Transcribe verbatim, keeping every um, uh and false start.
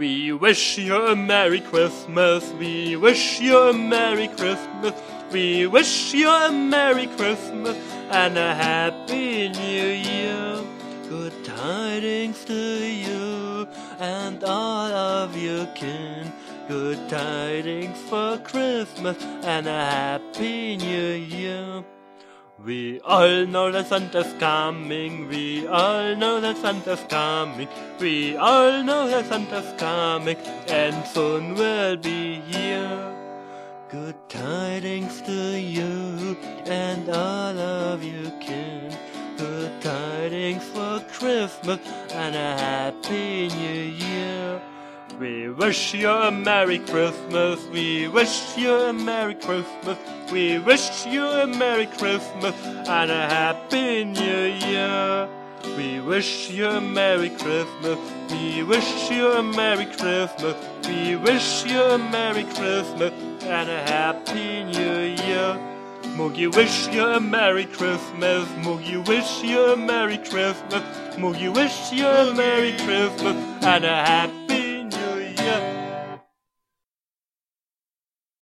We wish you a Merry Christmas. We wish you a Merry Christmas. We wish you a Merry Christmas and a Happy New Year. Good tidings to you and all of your kin. Good tidings for Christmas and a Happy New Year. We all know that Santa's coming. We all know that Santa's coming. We all know that Santa's coming, and soon we'll be here. Good tidings to you and all of your kin. Good tidings for Christmas and a Happy New Year. We wish you a Merry Christmas. We wish you a Merry Christmas. We wish you a Merry Christmas and a Happy New Year. We wish you a Merry Christmas. We wish you a Merry Christmas. We wish you a Merry Christmas and a Happy New Year. Moogie wish you a Merry Christmas. Moogie wish you a Merry Christmas. Moogie wish you a Merry Christmas and a Happy New Year.